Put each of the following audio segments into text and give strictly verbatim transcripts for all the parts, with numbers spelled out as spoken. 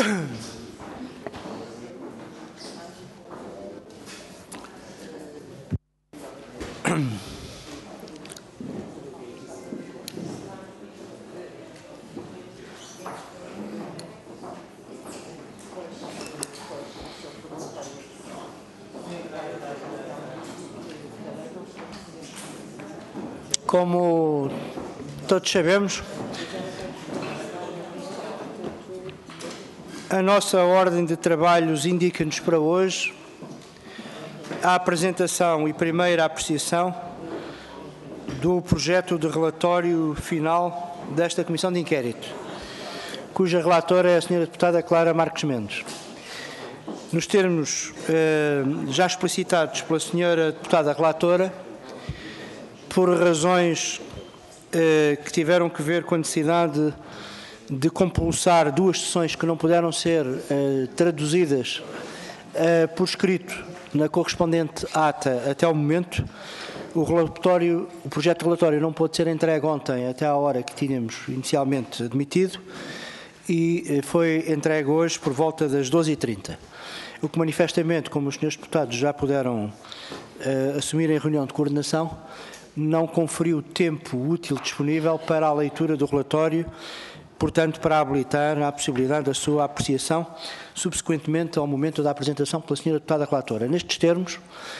Como todos sabemos, a nossa ordem de trabalhos indica-nos para hoje a apresentação e primeira apreciação do projeto de relatório final desta Comissão de Inquérito, cuja relatora é a senhora deputada Clara Marques Mendes. Nos termos eh, já explicitados pela senhora deputada relatora, por razões eh, que tiveram que ver com a necessidade de, de compulsar duas sessões que não puderam ser eh, traduzidas eh, por escrito na correspondente ata até ao momento, o relatório, o projeto de relatório não pôde ser entregue ontem até à hora que tínhamos inicialmente admitido e eh, foi entregue hoje por volta das doze e trinta. O que manifestamente, como os senhores deputados já puderam eh, assumir em reunião de coordenação, não conferiu tempo útil disponível para a leitura do relatório, portanto, para habilitar a possibilidade da sua apreciação, subsequentemente ao momento da apresentação pela senhora deputada relatora. Nestes termos,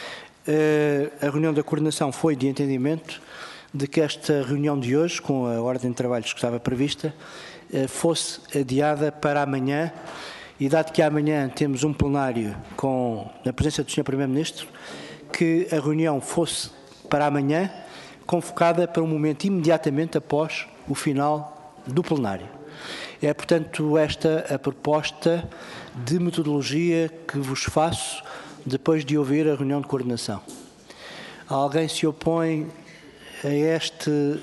a reunião da coordenação foi de entendimento de que esta reunião de hoje, com a ordem de trabalhos que estava prevista, fosse adiada para amanhã, e dado que amanhã temos um plenário com a presença do senhor Primeiro-Ministro, que a reunião fosse para amanhã, convocada para um momento imediatamente após o final do plenário. É, portanto, esta a proposta de metodologia que vos faço depois de ouvir a reunião de coordenação. Alguém se opõe a este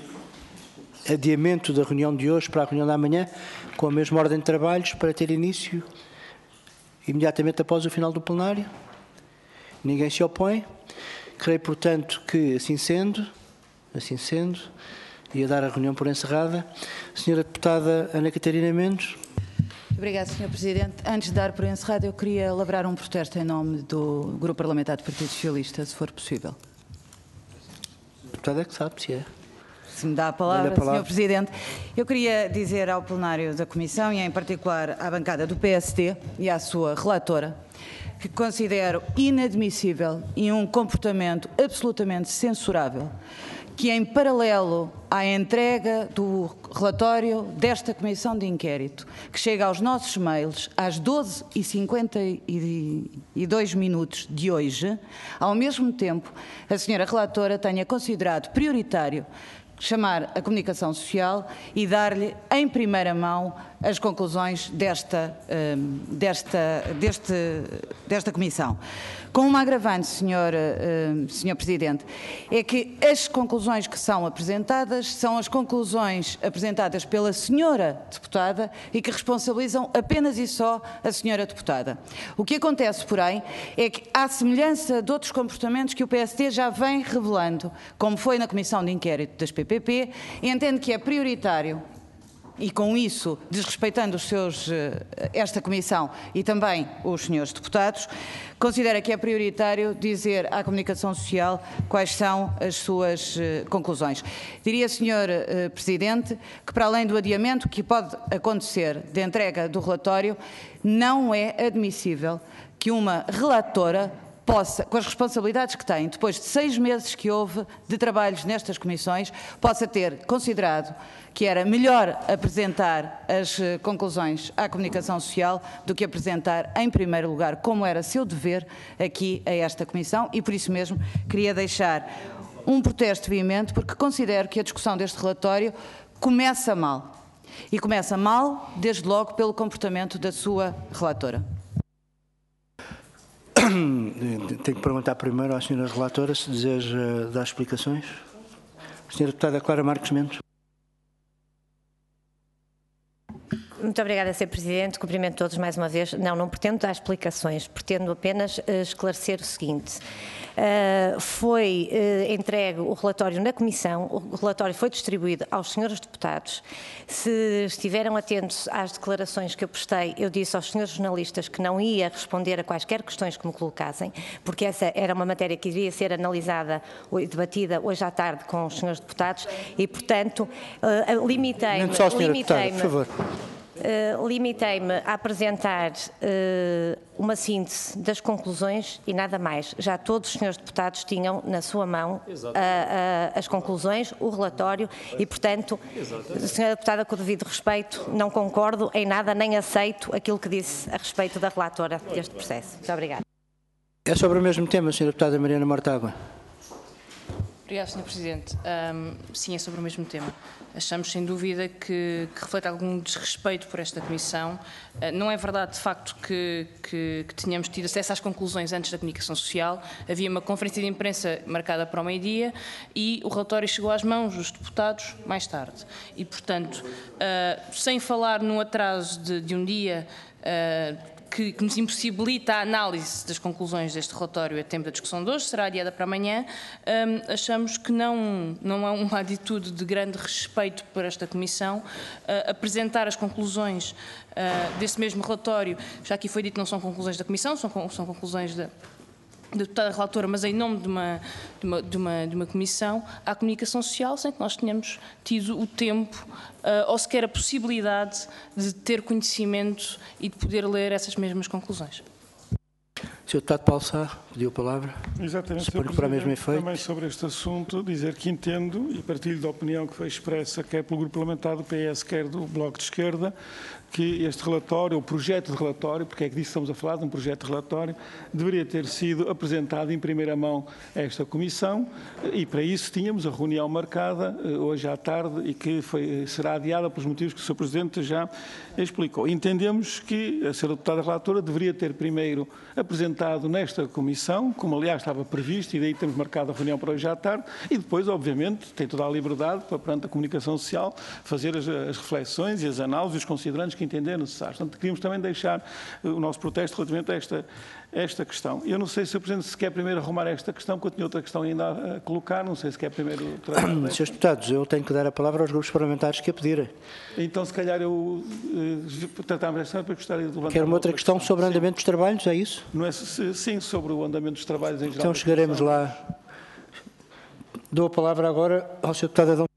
adiamento da reunião de hoje para a reunião da manhã, com a mesma ordem de trabalhos, para ter início imediatamente após o final do plenário? Ninguém se opõe. Creio, portanto, que assim sendo, assim sendo, ia dar a reunião por encerrada. Senhora deputada Ana Catarina Mendes. Obrigada, senhor Presidente. Antes de dar por encerrada, eu queria elaborar um protesto em nome do Grupo Parlamentar do Partido Socialista, se for possível. Deputada é que sabe se é. Se me dá a palavra, a palavra, senhor Presidente. Eu queria dizer ao plenário da Comissão, e em particular à bancada do P S D e à sua relatora, que considero inadmissível e um comportamento absolutamente censurável que, em paralelo à entrega do relatório desta Comissão de Inquérito, que chega aos nossos mails às doze e cinquenta e dois minutos de hoje, ao mesmo tempo, a senhora relatora tenha considerado prioritário chamar a comunicação social e dar-lhe em primeira mão as conclusões desta, desta, deste, desta comissão. Com uma agravante, senhor, senhor Presidente, é que as conclusões que são apresentadas são as conclusões apresentadas pela senhora deputada e que responsabilizam apenas e só a senhora deputada. O que acontece, porém, é que, à semelhança de outros comportamentos que o P S D já vem revelando, como foi na Comissão de Inquérito das P P P, entende que é prioritário, e com isso, desrespeitando os seus, esta Comissão e também os senhores deputados, considera que é prioritário dizer à comunicação social quais são as suas conclusões. Diria, senhor Presidente, que para além do adiamento que pode acontecer de entrega do relatório, não é admissível que uma relatora possa, com as responsabilidades que tem, depois de seis meses que houve de trabalhos nestas comissões, possa ter considerado que era melhor apresentar as conclusões à comunicação social do que apresentar em primeiro lugar, como era seu dever, aqui a esta comissão, e por isso mesmo queria deixar um protesto veemente, porque considero que a discussão deste relatório começa mal. E começa mal, desde logo, pelo comportamento da sua relatora. Tenho que perguntar primeiro à senhora relatora se deseja dar explicações. Senhora deputada Clara Marques Mendes. Muito obrigada, senhor Presidente. Cumprimento todos mais uma vez. Não, não pretendo dar explicações, pretendo apenas uh, esclarecer o seguinte. Uh, foi uh, entregue o relatório na Comissão, o relatório foi distribuído aos senhores deputados. Se estiveram atentos às declarações que eu prestei, eu disse aos senhores jornalistas que não ia responder a quaisquer questões que me colocassem, porque essa era uma matéria que iria ser analisada e debatida hoje à tarde com os senhores deputados e, portanto, uh, limitei-me... Limitei-me, por favor. Uh, limitei-me a apresentar uh, uma síntese das conclusões e nada mais. Já todos os senhores deputados tinham na sua mão uh, uh, as conclusões, o relatório e, portanto, Exatamente. Senhora Deputada, com o devido respeito, não concordo em nada nem aceito aquilo que disse a respeito da relatora deste processo. Muito obrigada. É sobre o mesmo tema, senhora Deputada Mariana Mortágua. Obrigada, senhor Presidente. Um, sim, é sobre o mesmo tema. Achamos, sem dúvida, que, que reflete algum desrespeito por esta Comissão. Uh, não é verdade, de facto, que, que, que tínhamos tido acesso às conclusões antes da comunicação social. Havia uma conferência de imprensa marcada para o meio-dia e o relatório chegou às mãos dos deputados mais tarde. E, portanto, uh, sem falar num atraso de, de um dia... Uh, Que, que nos impossibilita a análise das conclusões deste relatório a tempo da discussão de hoje, será adiada para amanhã, um, achamos que não, não há uma atitude de grande respeito por esta Comissão uh, apresentar as conclusões uh, desse mesmo relatório. Já aqui foi dito que não são conclusões da Comissão, são, são conclusões da... da deputada relatora, mas em nome de uma, de, uma, de, uma, de uma comissão, à comunicação social, sem que nós tenhamos tido o tempo uh, ou sequer a possibilidade de ter conhecimento e de poder ler essas mesmas conclusões. senhor Deputado Paulo Sá, pediu a palavra. Exatamente, senhor Presidente, para o mesmo efeito. Também sobre este assunto, dizer que entendo e partilho da opinião que foi expressa quer pelo Grupo Parlamentar do P S, quer do Bloco de Esquerda, que este relatório, o projeto de relatório, porque é que disso estamos a falar, de um projeto de relatório, deveria ter sido apresentado em primeira mão a esta Comissão e para isso tínhamos a reunião marcada hoje à tarde e que foi, será adiada pelos motivos que o senhor Presidente já explicou. Entendemos que a senhora Deputada Relatora deveria ter primeiro apresentado nesta Comissão, como aliás estava previsto, e daí temos marcado a reunião para hoje à tarde, e depois, obviamente, tem toda a liberdade para, perante a comunicação social, fazer as, as reflexões e as análises e os considerandos que entender necessários. Portanto, queríamos também deixar o nosso protesto relativamente a esta, a esta questão. Eu não sei, senhor Presidente, se quer primeiro arrumar esta questão, porque eu tinha outra questão ainda a colocar, não sei se quer primeiro... Senhores Deputados, eu tenho que dar a palavra aos grupos parlamentares que a pedirem. Então, se calhar, eu uh, tratamos esta questão, gostaria de levantar... Quer uma outra questão, questão sobre o andamento dos trabalhos, é isso? Não é, sim, sobre o andamento dos trabalhos em geral. Então chegaremos lá. Dou a palavra agora ao senhor Deputado Adão.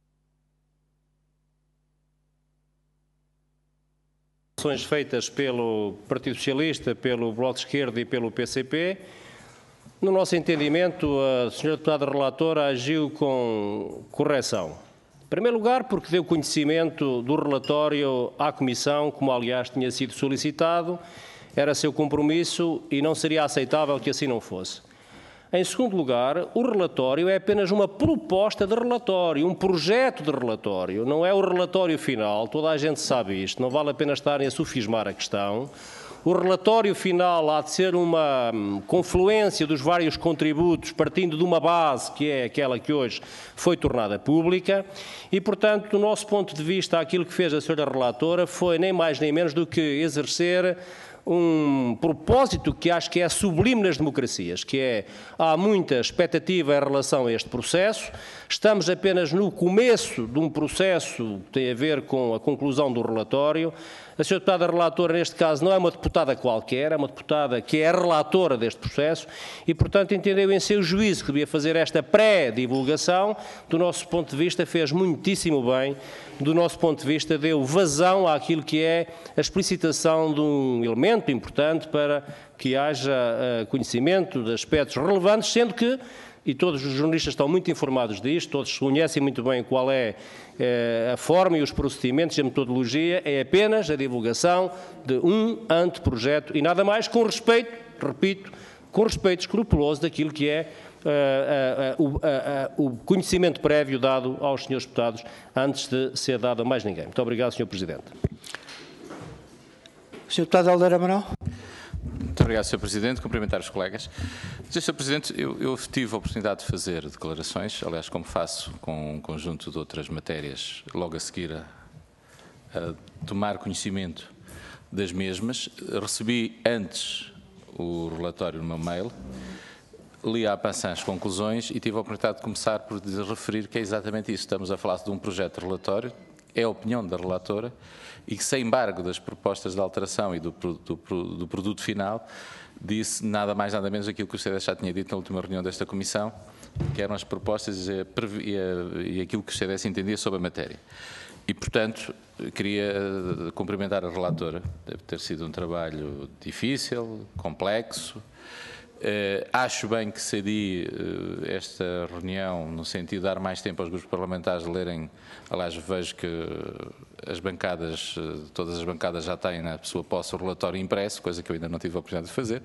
Feitas pelo Partido Socialista, pelo Bloco de Esquerda e pelo P C P. No nosso entendimento, a senhora Deputada Relatora agiu com correção. Em primeiro lugar, porque deu conhecimento do relatório à Comissão, como aliás tinha sido solicitado, era seu compromisso e não seria aceitável que assim não fosse. Em segundo lugar, o relatório é apenas uma proposta de relatório, um projeto de relatório, não é o relatório final, toda a gente sabe isto, não vale a pena estarem a sofismar a questão. O relatório final há de ser uma confluência dos vários contributos, partindo de uma base que é aquela que hoje foi tornada pública e, portanto, do nosso ponto de vista, aquilo que fez a senhora Relatora foi nem mais nem menos do que exercer um propósito que acho que é sublime nas democracias, que é, há muita expectativa em relação a este processo, estamos apenas no começo de um processo que tem a ver com a conclusão do relatório. A senhora Deputada Relatora, neste caso, não é uma deputada qualquer, é uma deputada que é a relatora deste processo e, portanto, entendeu em seu juízo que devia fazer esta pré-divulgação. Do nosso ponto de vista, fez muitíssimo bem. Do nosso ponto de vista, deu vazão àquilo que é a explicitação de um elemento importante para que haja uh, conhecimento de aspectos relevantes, sendo que, e todos os jornalistas estão muito informados disto, todos conhecem muito bem qual é eh, a forma e os procedimentos e a metodologia, é apenas a divulgação de um anteprojeto e nada mais, com respeito, repito, com respeito escrupuloso daquilo que é uh, uh, uh, uh, uh, o conhecimento prévio dado aos senhores deputados antes de ser dado a mais ninguém. Muito obrigado, senhor Presidente. senhor Deputado Helder Amaral. Muito obrigado, senhor Presidente. Cumprimentar os colegas. senhor Presidente, eu, eu tive a oportunidade de fazer declarações, aliás, como faço com um conjunto de outras matérias, logo a seguir a, a tomar conhecimento das mesmas. Recebi antes o relatório no meu mail, li à passant as conclusões e tive a oportunidade de começar por referir que é exatamente isso. Estamos a falar de um projeto de relatório, é a opinião da relatora, e que, sem embargo das propostas de alteração e do, do, do produto final, disse nada mais nada menos aquilo que o C D S já tinha dito na última reunião desta Comissão, que eram as propostas e, a, e, a, e aquilo que o C D S entendia sobre a matéria. E, portanto, queria cumprimentar a relatora. Deve ter sido um trabalho difícil, complexo. Uh, acho bem que cedi uh, esta reunião no sentido de dar mais tempo aos grupos parlamentares de lerem. Aliás, vejo que as bancadas, uh, todas as bancadas já têm na sua posse o relatório impresso, coisa que eu ainda não tive a oportunidade de fazer.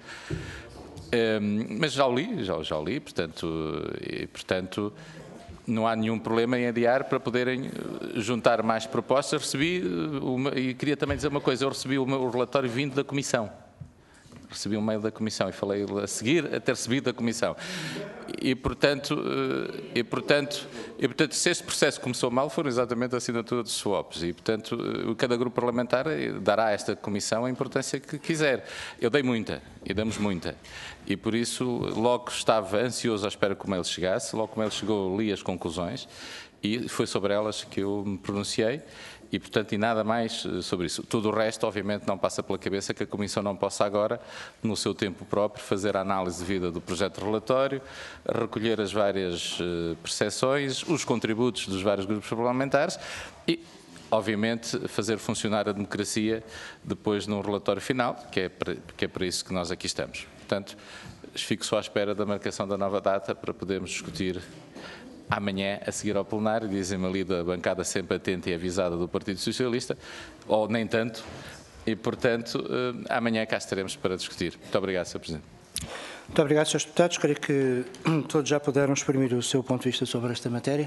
Uh, mas já o li, já, já o li, portanto, e, portanto, não há nenhum problema em adiar para poderem juntar mais propostas. Recebi, uma, e queria também dizer uma coisa, eu recebi o meu relatório vindo da Comissão. Recebi um mail da Comissão e falei a seguir a ter recebido da Comissão. E, portanto, e, portanto, e, portanto, se este processo começou mal, foram exatamente a assinatura dos swaps. E, portanto, cada grupo parlamentar dará a esta Comissão a importância que quiser. Eu dei muita, e damos muita. E, por isso, logo estava ansioso à espera que o mail chegasse. Logo que o mail chegou, li as conclusões e foi sobre elas que eu me pronunciei. E, portanto, e nada mais sobre isso. Tudo o resto, obviamente, não passa pela cabeça que a Comissão não possa agora, no seu tempo próprio, fazer a análise devida do projeto de relatório, recolher as várias uh, percepções, os contributos dos vários grupos parlamentares e, obviamente, fazer funcionar a democracia depois num relatório final, que é para, que é para isso que nós aqui estamos. Portanto, fico só à espera da marcação da nova data para podermos discutir amanhã, a seguir ao plenário. Dizem-me ali da bancada sempre atenta e avisada do Partido Socialista, ou nem tanto, e, portanto, amanhã cá estaremos para discutir. Muito obrigado, senhor Presidente. Muito obrigado, senhores Deputados. Creio que todos já puderam exprimir o seu ponto de vista sobre esta matéria.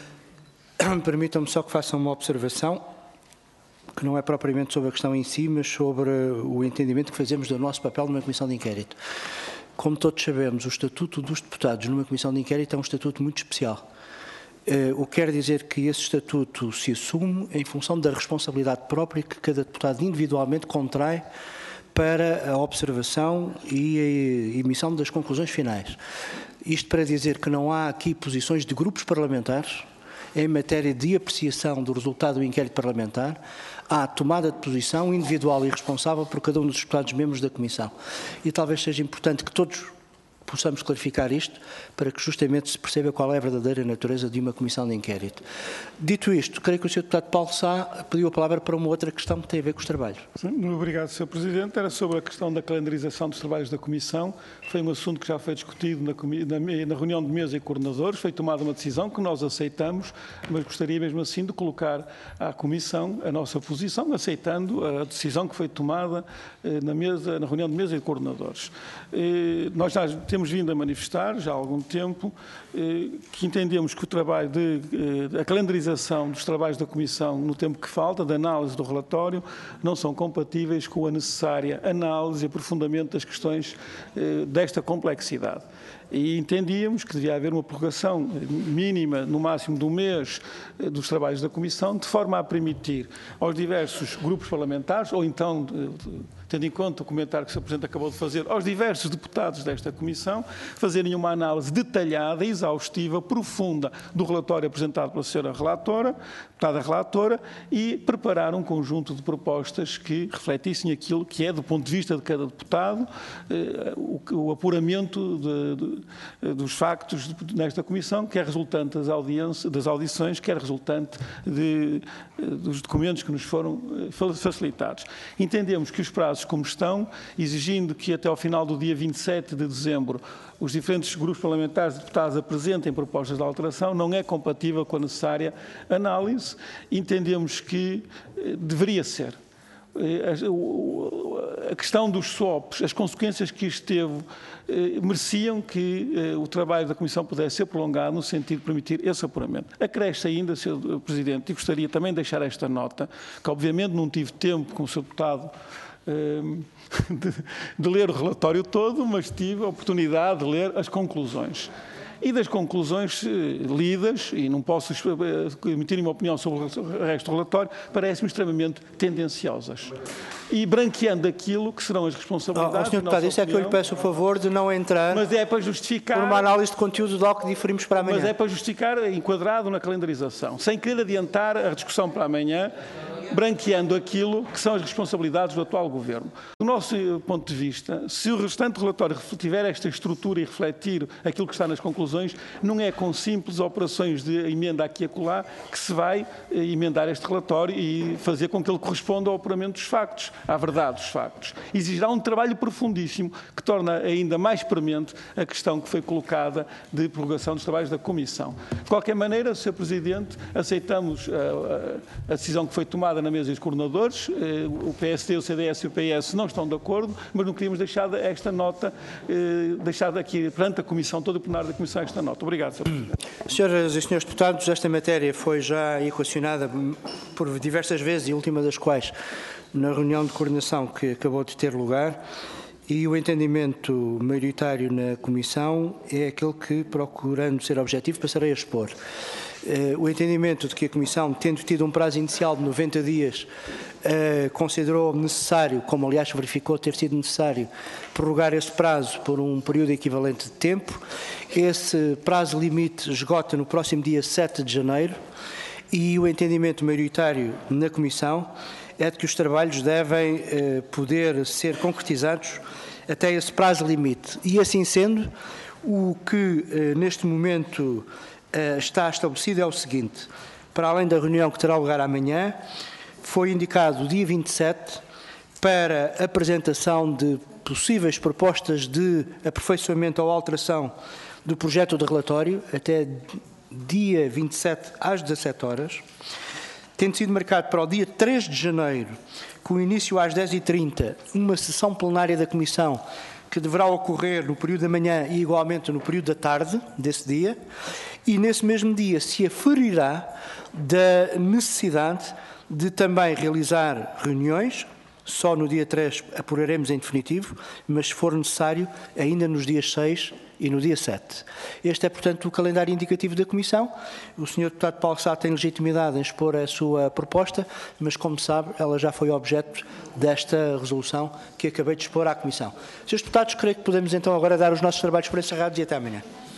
Permitam-me só que façam uma observação, que não é propriamente sobre a questão em si, mas sobre o entendimento que fazemos do nosso papel numa comissão de inquérito. Como todos sabemos, o Estatuto dos Deputados numa comissão de inquérito é um estatuto muito especial. O que quer dizer que esse estatuto se assume em função da responsabilidade própria que cada deputado individualmente contrai para a observação e a emissão das conclusões finais. Isto para dizer que não há aqui posições de grupos parlamentares em matéria de apreciação do resultado do inquérito parlamentar. Há tomada de posição individual e responsável por cada um dos deputados membros da Comissão. E talvez seja importante que todos possamos clarificar isto, para que justamente se perceba qual é a verdadeira natureza de uma comissão de inquérito. Dito isto, creio que o senhor deputado Paulo Sá pediu a palavra para uma outra questão que tem a ver com os trabalhos. Sim, obrigado, senhor Presidente. Era sobre a questão da calendarização dos trabalhos da Comissão. Foi um assunto que já foi discutido na, na, na reunião de mesa e coordenadores. Foi tomada uma decisão que nós aceitamos, mas gostaria mesmo assim de colocar à Comissão a nossa posição, aceitando a decisão que foi tomada eh, na, mesa, na reunião de mesa e coordenadores. Eh, nós já temos Temos vindo a manifestar, já há algum tempo, eh, que entendemos que o trabalho de, eh, a calendarização dos trabalhos da Comissão no tempo que falta, da análise do relatório, não são compatíveis com a necessária análise e aprofundamento das questões eh, desta complexidade. E entendíamos que devia haver uma prorrogação mínima, no máximo de um mês, dos trabalhos da Comissão, de forma a permitir aos diversos grupos parlamentares, ou então, tendo em conta o comentário que o senhor Presidente acabou de fazer, aos diversos deputados desta Comissão, fazerem uma análise detalhada, exaustiva, profunda do relatório apresentado pela senhora relatora, deputada relatora, e preparar um conjunto de propostas que refletissem aquilo que é, do ponto de vista de cada deputado, o, o apuramento de, de dos factos nesta Comissão, quer resultante das, audiências, das audições, quer resultante de, dos documentos que nos foram facilitados. Entendemos que os prazos como estão, exigindo que até ao final do dia vinte e sete de dezembro os diferentes grupos parlamentares e deputados apresentem propostas de alteração, não é compatível com a necessária análise. Entendemos que deveria ser. A questão dos swaps, as consequências que isto teve, mereciam que o trabalho da Comissão pudesse ser prolongado no sentido de permitir esse apuramento. Acresce ainda, senhor Presidente, e gostaria também de deixar esta nota, que obviamente não tive tempo com o senhor deputado de, de ler o relatório todo, mas tive a oportunidade de ler as conclusões. e das conclusões lidas, e não posso emitir uma opinião sobre o resto do relatório, parecem-me extremamente tendenciosas. E branqueando aquilo que serão as responsabilidades... Oh, senhor Deputado, isso é que eu lhe peço o favor de não entrar mas é para justificar, por uma análise de conteúdo de algo que diferimos para amanhã. Mas é para justificar, enquadrado na calendarização, sem querer adiantar a discussão para amanhã, branqueando aquilo que são as responsabilidades do atual Governo. Do nosso ponto de vista, se o restante relatório tiver esta estrutura e refletir aquilo que está nas conclusões, não é com simples operações de emenda aqui e acolá que se vai emendar este relatório e fazer com que ele corresponda ao apuramento dos factos, à verdade dos factos. Exigirá um trabalho profundíssimo que torna ainda mais premente a questão que foi colocada de prorrogação dos trabalhos da Comissão. De qualquer maneira, senhor Presidente, aceitamos a, a, a decisão que foi tomada na mesa dos coordenadores. O P S D, o C D S e o P S não estão de acordo, mas não queríamos deixar esta nota, deixar aqui perante a Comissão, todo o plenário da Comissão, esta nota. Obrigado, senhor Presidente. Senhoras e senhores deputados, esta matéria foi já equacionada por diversas vezes, e a última das quais na reunião de coordenação que acabou de ter lugar, e o entendimento maioritário na Comissão é aquele que, procurando ser objetivo, passarei a expor. Uh, o entendimento de que a Comissão, tendo tido um prazo inicial de noventa dias, uh, considerou necessário, como aliás verificou ter sido necessário, prorrogar esse prazo por um período equivalente de tempo. Esse prazo limite esgota no próximo dia sete de janeiro e o entendimento maioritário na Comissão é de que os trabalhos devem uh, poder ser concretizados até esse prazo limite. E assim sendo, o que uh, neste momento Uh, está estabelecido é o seguinte: para além da reunião que terá lugar amanhã, foi indicado o dia vinte e sete para apresentação de possíveis propostas de aperfeiçoamento ou alteração do projeto de relatório, até dia vinte e sete às dezassete horas, tendo sido marcado para o dia três de janeiro, com início às dez e trinta, uma sessão plenária da Comissão, que deverá ocorrer no período da manhã e igualmente no período da tarde desse dia, e nesse mesmo dia se aferirá da necessidade de também realizar reuniões. Só no dia três apuraremos em definitivo, mas se for necessário, ainda nos dias seis e no dia sete. Este é, portanto, o calendário indicativo da Comissão. O senhor Deputado Paulo Sá tem legitimidade em expor a sua proposta, mas, como sabe, ela já foi objeto desta resolução que acabei de expor à Comissão. senhores Deputados, creio que podemos então agora dar os nossos trabalhos por encerrados e até amanhã.